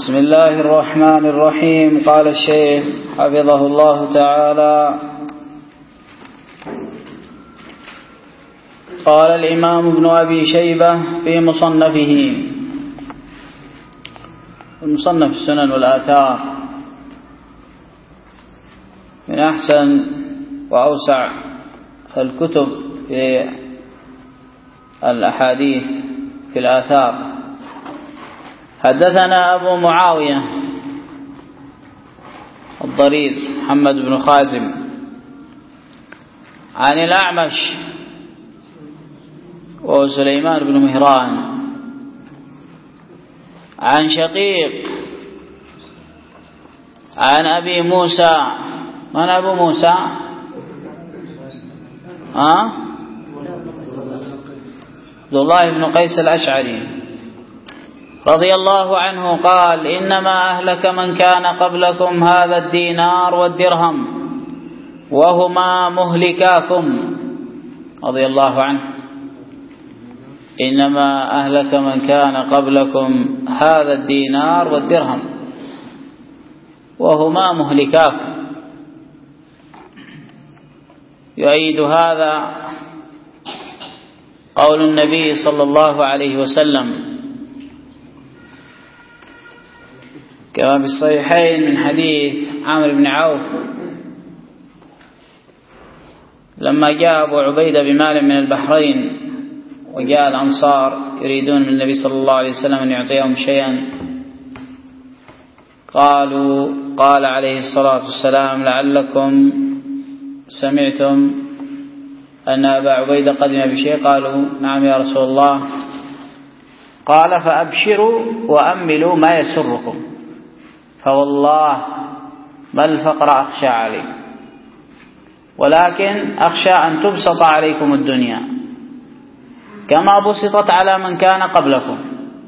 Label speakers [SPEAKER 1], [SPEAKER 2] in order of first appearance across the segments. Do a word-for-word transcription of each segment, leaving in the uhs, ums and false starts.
[SPEAKER 1] بسم الله الرحمن الرحيم. قال الشيخ حفظه الله تعالى: قال الإمام ابن أبي شيبة في مصنفه، المصنف السنن والآثار من أحسن وأوسع الكتب في الأحاديث في الآثار. حدثنا أبو معاوية الضرير محمد بن خازم عن الأعمش وهو سليمان بن مهران عن شقيق عن أبي موسى. من أبو موسى؟ ها؟ عبد الله بن قيس الأشعري رضي الله عنه قال: إنما أهلك من كان قبلكم هذا الدينار والدرهم وهما مهلكاكم. رضي الله عنه: إنما أهلك من كان قبلكم هذا الدينار والدرهم وهما مهلكاكم. يؤيد هذا قول النبي صلى الله عليه وسلم كما في الصحيحين من حديث عامر بن عوف لما جاء أبو عبيدة بمال من البحرين وجاء الأنصار يريدون من النبي صلى الله عليه وسلم أن يعطيهم شيئا، قالوا قال عليه الصلاة والسلام: لعلكم سمعتم أن أبا عبيدة قدم بشيء؟ قالوا: نعم يا رسول الله. قال: فأبشروا وأملوا ما يسركم، فوالله ما الفقر أخشى عليكم، ولكن أخشى أن تبسط عليكم الدنيا كما بسطت على من كان قبلكم،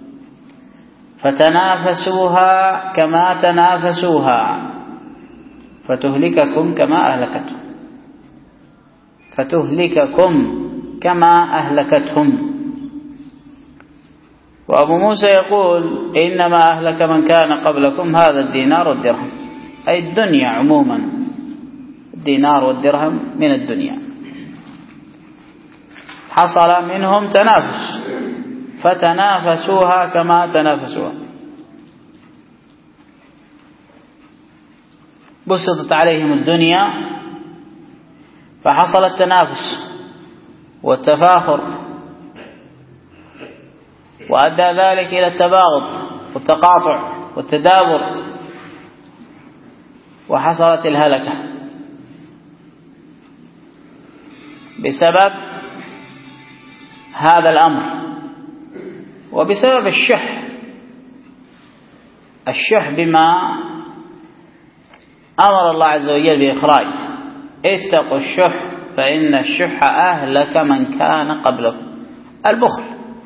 [SPEAKER 1] فتنافسوها كما تنافسوها فتهلككم كما أهلكتهم فتهلككم كما أهلكتهم. وأبو موسى يقول: إنما أهلك من كان قبلكم هذا الدينار والدرهم، أي الدنيا عموما، الدينار والدرهم من الدنيا. حصل منهم تنافس فتنافسوها كما تنافسوها، بسطت عليهم الدنيا فحصل التنافس والتفاخر، وأدى ذلك إلى التباغض والتقاطع والتدابر، وحصلت الهلكة بسبب هذا الأمر وبسبب الشح الشح بما أمر الله عز وجل بإخراجه: اتقوا الشح فإن الشح أهلك من كان قبلكم. البخل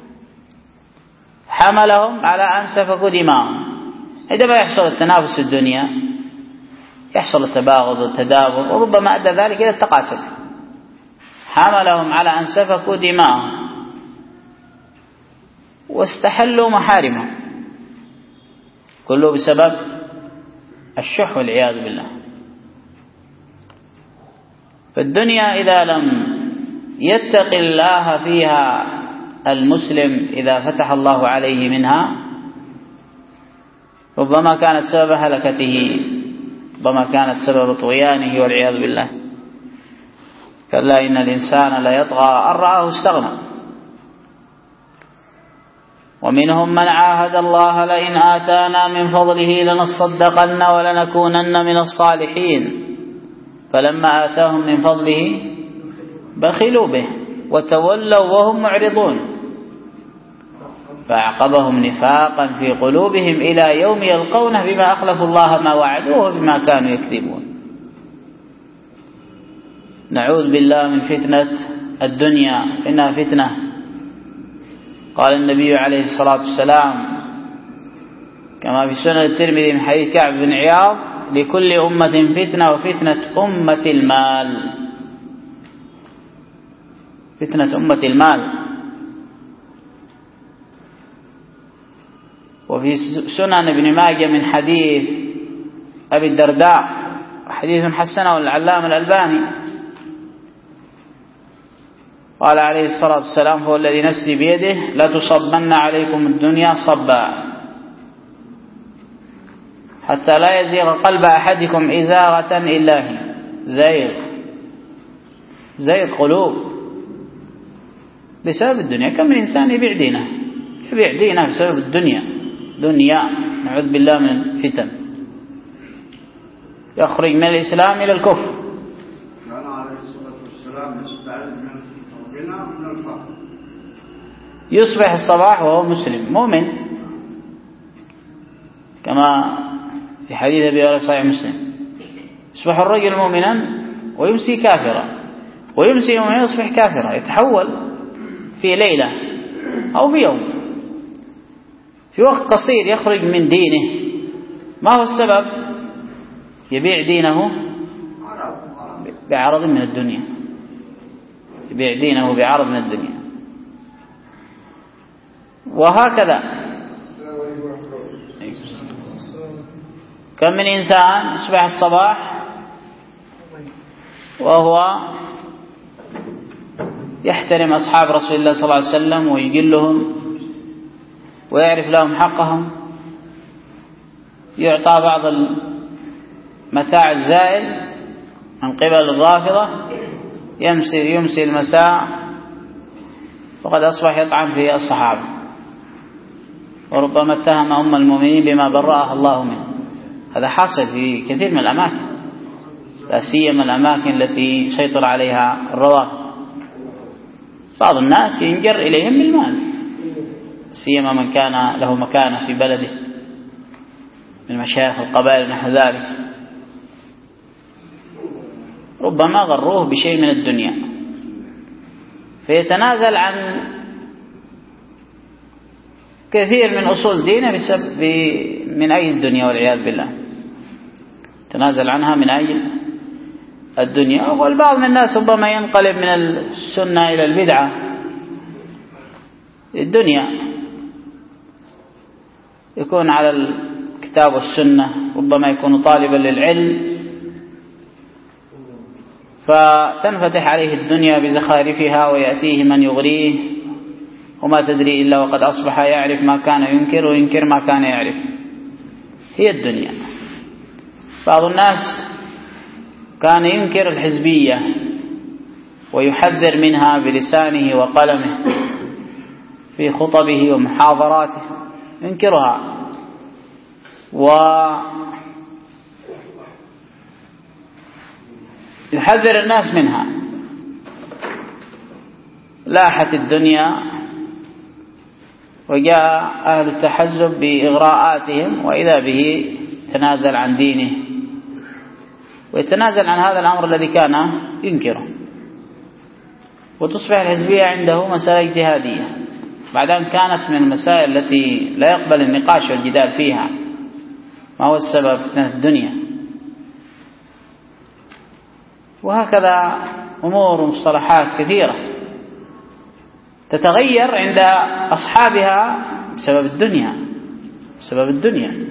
[SPEAKER 1] حملهم على أن سفكوا دماءهم. عندما يحصل التنافس في الدنيا يحصل التباغض والتدابر، وربما أدى ذلك إلى التقاتل. حملهم على أن سفكوا دماءهم واستحلوا محارمهم، كله بسبب الشح والعياذ بالله. فالدنيا إذا لم يتق الله فيها المسلم إذا فتح الله عليه منها ربما كانت سبب هلكته، ربما كانت سبب طغيانه والعياذ بالله. كلا إن الإنسان ليطغى أن رآه استغنى. ومنهم من عاهد الله: لئن آتانا من فضله لنصدقن ولنكونن من الصالحين، فلما آتاهم من فضله بخلوا به وتولوا وهم معرضون، فأعقبهم نفاقا في قلوبهم إلى يوم يلقونه بما أخلفوا الله ما وعدوه بما كانوا يكذبون. نعوذ بالله من فتنة الدنيا، إنها فتنة. قال النبي عليه الصلاة والسلام كما في سنن الترمذي من حديث كعب بن عياض: لكل أمة فتنة وفتنة أمة المال. فتنة أمة المال. وفي سنن ابن ماجه من حديث أبي الدرداء، حديث حسنه العلامة الألباني، قال عليه الصلاة والسلام: هو الذي نفسي بيده لا تصبن عليكم الدنيا صبا حتى لا يزيغ قلب أحدكم إزاغة إلا هي. زيغ زيغ قلوب بسبب الدنيا. كم من إنسان يبيع دينه يبيع دينه بسبب الدنيا، دنيا نعوذ بالله من الفتن، يخرج من الإسلام إلى الكفر.
[SPEAKER 2] كان عليه الصلاة والسلام يستعد من الغنى من الفقر.
[SPEAKER 1] يصبح الصباح وهو مسلم مؤمن، كما في حديث أبي هريرة صحيح مسلم: يصبح الرجل مؤمنا ويمسي كافرا، ويمسي يوم يصبح كافرا، يتحول في ليلة أو في يوم، في وقت قصير يخرج من دينه. ما هو السبب؟ يبيع دينه بعرض من الدنيا، يبيع دينه بعرض من الدنيا. وهكذا كم من إنسان يصبح الصباح وهو يحترم أصحاب رسول الله صلى الله عليه وسلم ويجلهم ويعرف لهم حقهم، يعطى بعض المتاع الزائل من قبل الرافضة، يمسي يمسي المساء فقد أصبح يطعن في الصحابة، وربما اتهم أم المؤمنين بما برأها الله منه. هذا حاصل في كثير من الأماكن، لا سيما الأماكن التي سيطر عليها الروافض. بعض الناس ينجر إليهم بالمال، سيما من كان له مكانة في بلده من مشايخ القبائل نحو ذلك، ربما غروه بشيء من الدنيا فيتنازل عن كثير من أصول دينه بسبب من أجل الدنيا والعياذ بالله، تنازل عنها من أجل الدنيا. والبعض من الناس ربما ينقلب من السنة إلى البدعة الدنيا، يكون على الكتاب والسنة، ربما يكون طالبا للعلم فتنفتح عليه الدنيا بزخارفها ويأتيه من يغريه، وما تدري إلا وقد أصبح يعرف ما كان ينكر وينكر ما كان يعرف. هي الدنيا. بعض الناس كان ينكر الحزبية ويحذر منها بلسانه وقلمه في خطبه ومحاضراته، ينكرها ويحذر الناس منها. لاحت الدنيا وجاء أهل التحزب بإغراءاتهم، وإذا به يتنازل عن دينه ويتنازل عن هذا الأمر الذي كان ينكره، وتصبح الحزبية عنده مسألة اجتهادية بعد أن كانت من المسائل التي لا يقبل النقاش والجدال فيها. ما هو السبب؟ فتنة الدنيا. وهكذا أمور ومصطلحات كثيرة تتغير عند أصحابها بسبب الدنيا بسبب الدنيا.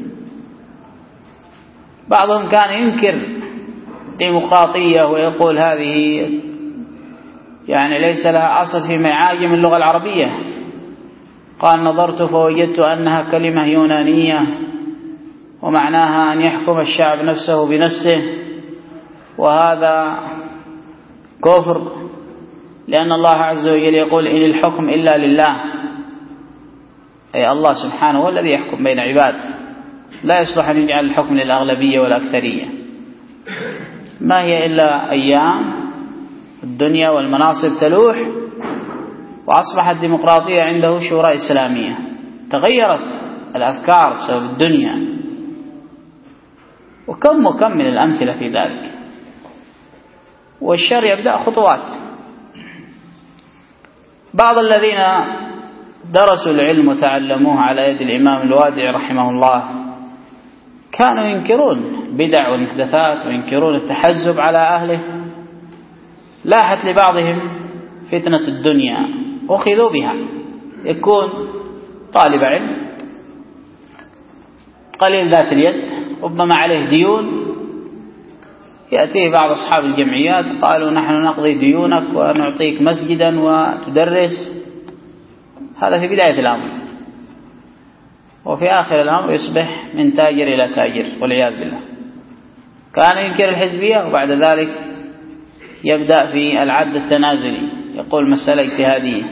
[SPEAKER 1] بعضهم كان ينكر ديمقراطية ويقول هذه يعني ليس لها أصل في معاجم اللغة العربية. قال: نظرت فوجدت أنها كلمة يونانية ومعناها أن يحكم الشعب نفسه بنفسه، وهذا كفر، لأن الله عز وجل يقول: إن الحكم إلا لله، أي الله سبحانه هو الذي يحكم بين عباده، لا يصلح أن يجعل الحكم للأغلبية والأكثرية. ما هي إلا أيام الدنيا والمناصب تلوح، وأصبحت الديمقراطية عنده شورى إسلامية. تغيرت الأفكار بسبب الدنيا، وكم وكم من الأمثلة في ذلك. والشر يبدأ خطوات. بعض الذين درسوا العلم وتعلموه على يد الإمام الوادعي رحمه الله كانوا ينكرون بدع والمحدثات وينكرون التحزب على أهله. لاحت لبعضهم فتنة الدنيا أخذوا بها. يكون طالب علم قليل ذات اليد ربما عليه ديون، يأتيه بعض أصحاب الجمعيات قالوا نحن نقضي ديونك ونعطيك مسجدا وتدرس. هذا في بداية الأمر، وفي آخر الأمر يصبح من تاجر إلى تاجر والعياذ بالله. كان ينكر الحزبية وبعد ذلك يبدأ في العد التنازلي، يقول مسألة اجتهادية.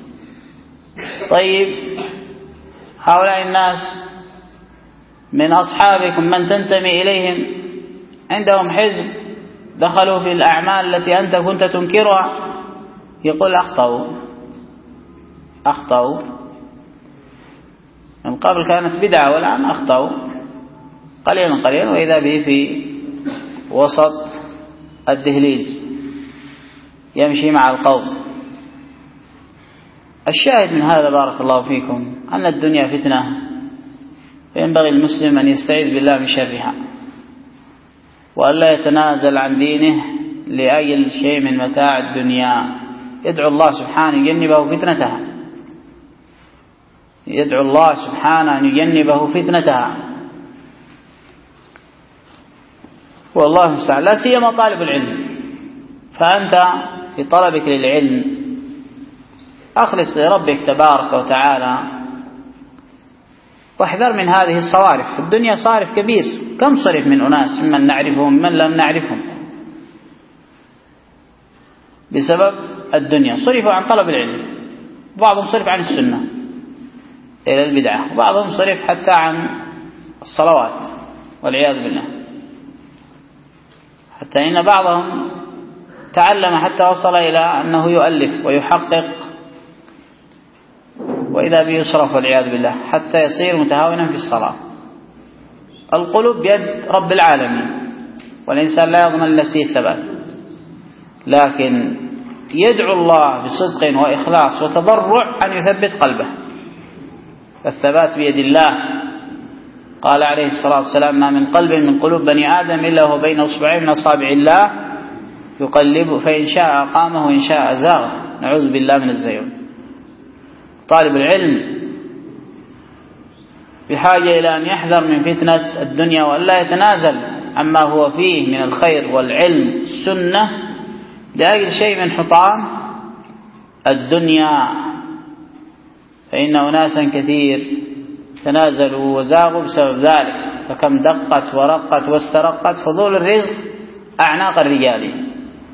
[SPEAKER 1] طيب هؤلاء الناس من أصحابكم من تنتمي إليهم عندهم حزب دخلوا في الأعمال التي أنت كنت تنكرها، يقول أخطأوا أخطأوا من قبل كانت بدعة والآن أخطأوا قليلا قليلا، وإذا به في وسط الدهليز يمشي مع القوم. الشاهد من هذا بارك الله فيكم أن الدنيا فتنة، فينبغي المسلم أن يستعيذ بالله من شرها، وأن لا يتنازل عن دينه لأجل شيء من متاع الدنيا. يدعو الله سبحانه يجنبه فتنتها، يدعو الله سبحانه أن يجنبه فتنتها، والله المستعان. لا سيما طالب العلم، فأنت في طلبك للعلم أخلص لربك تبارك وتعالى، واحذر من هذه الصوارف. في الدنيا صارف كبير، كم صرف من أناس ممن نعرفهم من لم نعرفهم بسبب الدنيا، صرفوا عن طلب العلم، بعضهم صرف عن السنة إلى البدعة، وبعضهم صرف حتى عن الصلوات والعياذ بالله، حتى إن بعضهم تعلم حتى وصل إلى أنه يؤلف ويحقق، وإذا به يصرف والعياذ بالله حتى يصير متهاونا في الصلاة. القلوب بيد رب العالمين، والإنسان لا يضمن لنفسه الثبات، لكن يدعو الله بصدق وإخلاص وتضرع أن يثبت قلبه، فالثبات بيد الله. قال عليه الصلاة والسلام: ما من قلب من قلوب بني آدم إلا وهو بين أصبعين من أصابع الله يقلبه، فإن شاء أقامه وإن شاء أزاغه. نعوذ بالله من الزيغ. طالب العلم بحاجة إلى أن يحذر من فتنة الدنيا، وأن لا يتنازل عما هو فيه من الخير والعلم السنة لأجل شيء من حطام الدنيا، فإن أناسا كثير تنازلوا وزاغوا بسبب ذلك، فكم دقت ورقت واسترقت فضول الرزق أعناق الرجال.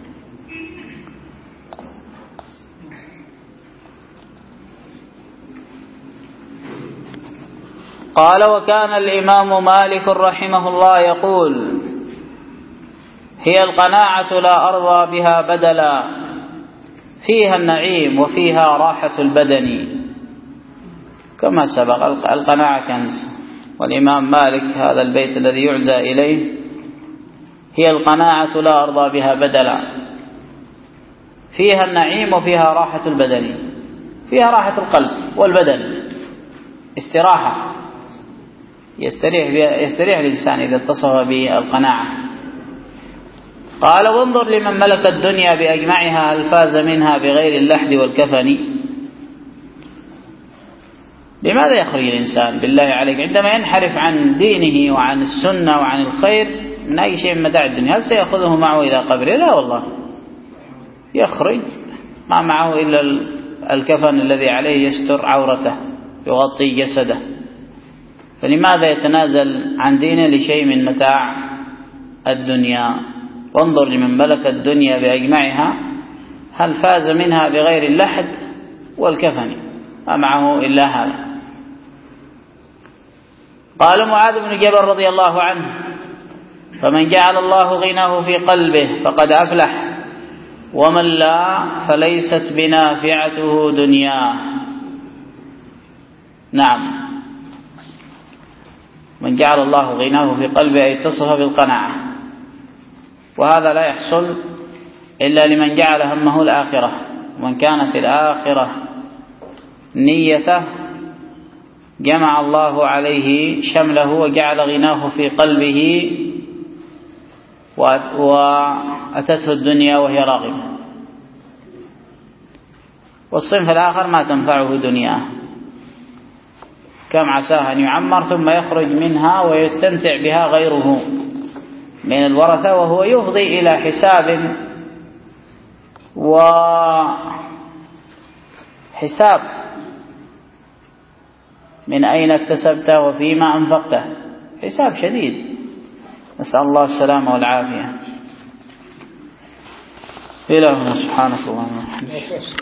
[SPEAKER 1] قال: وكان الإمام مالك رحمه الله يقول: هي القناعة لا أرضى بها بدلا، فيها النعيم وفيها راحة البدن. كما سبق القناعة كنز، والإمام مالك هذا البيت الذي يعزى إليه: هي القناعة لا أرضى بها بدلا، فيها النعيم وفيها راحة البدن. فيها راحة القلب والبدن، استراحة، يستريح يستريح الإنسان إذا اتصف بالقناعة. قال: وانظر لمن ملك الدنيا بأجمعها هل فاز منها بغير اللحد والكفن. لماذا يخرج الإنسان بالله عليك عندما ينحرف عن دينه وعن السنة وعن الخير من أي شيء من متاع الدنيا؟ هل سيأخذه معه إلى قبره؟ لا والله، يخرج ما معه إلا الكفن الذي عليه يستر عورته يغطي جسده. فلماذا يتنازل عن دينه لشيء من متاع الدنيا؟ وانظر لمن ملك الدنيا بأجمعها هل فاز منها بغير اللحد والكفن، ما معه إلا هذا. قال معاذ بن جبل رضي الله عنه: فمن جعل الله غناه في قلبه فقد أفلح، ومن لا فليست بنافعته دنياه. نعم، من جعل الله غناه في قلبه أي اتصف بالقناعة، وهذا لا يحصل إلا لمن جعل همه الآخرة. ومن كانت الآخرة نيته جمع الله عليه شمله وجعل غناه في قلبه، وأتته الدنيا وهي راغمة. والصنف الآخر ما تنفعه دنياه، كم عساه أن يعمر ثم يخرج منها ويستمتع بها غيره من الورثة، وهو يفضي إلى حساب وحساب من أين اكتسبته وفيما أنفقته، حساب شديد، نسأل الله السلامة والعافية. إلهنا سبحانك اللهم وبحمدك.